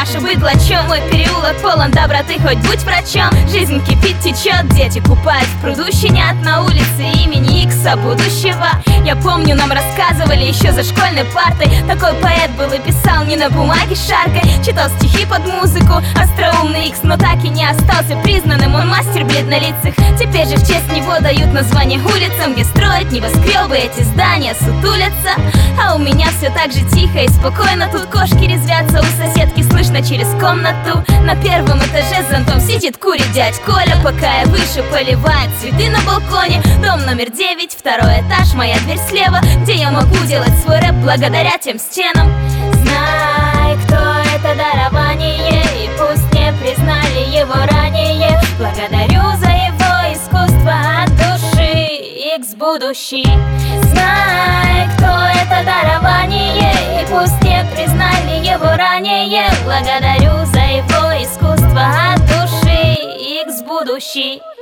наше быдло, чё мой переулок полон доброты, хоть будь врачом. Жизнь кипит, течет, дети купают в пруду щенят на улице имени Икса будущего. Я помню, нам рассказывали еще за школьной партой. Такой поэт был и писал не на бумаге шаркой, читал стихи под музыку, остроумный Икс, но так и не остался признанным. Он мастер бледнолицых. Теперь же в честь него дают название улицам, где строят небоскребы, эти здания сутулятся. А у меня все так же тихо и спокойно. Тут кошки резвятся, у соседки слышно через комнату. На первом этаже с зонтом сидит, курит дядь Коля, пока я выше поливает цветы на балконе. Дом номер 9, второй этаж, моя дверь слева, где я могу делать свой рэп благодаря тем стенам. Знай, кто это дарование, и пусть не признали его ранее. Благодарю за его искусство от души, Икс будущий. Знай, кто это дарование, и пусть не признали его ранее. Благодарю за его искусство от души, Икс будущий.